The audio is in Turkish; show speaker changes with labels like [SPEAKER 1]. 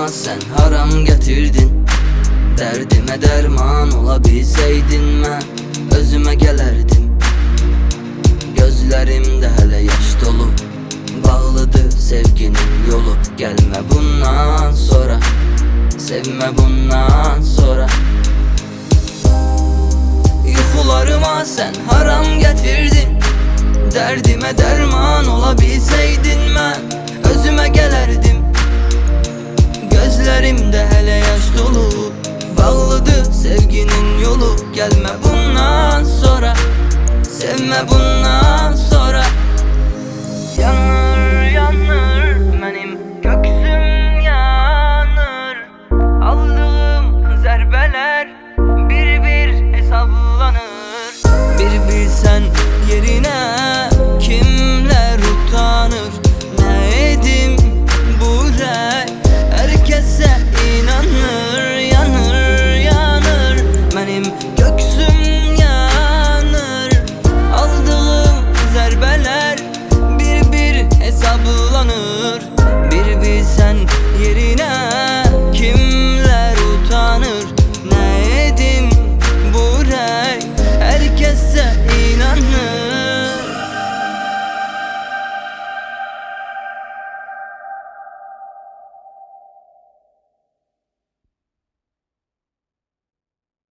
[SPEAKER 1] sen haram getirdin. Derdime derman olabilseydin mən özüme gelerdim. Gözlerimde hele yaş dolu, bağlıdır sevginin yolu. Gelme bundan sonra, sevme bundan sonra. Yuxularıma sen haram getirdin. Derdime derman olabilseydin mən özüme gelerdim. Gözlerimde hele yaş dolu, bağlıdır sevginin yolu. Gelme bundan sonra, sevme bundan sonra.